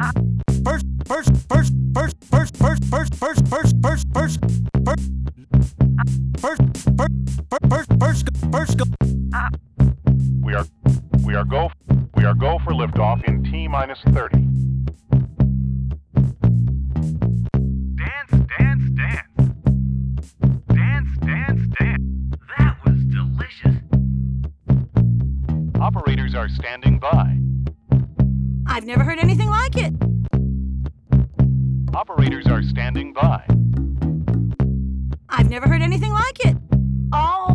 First, first, first, first, first, first, first, first, first, first, first, first, go. We are go for liftoff in T-minus 30. Dance, dance, dance. Dance, dance, dance. That was delicious. Operators are standing by. I've never heard anything like it. Operators are standing by. I've never heard anything like it. Oh,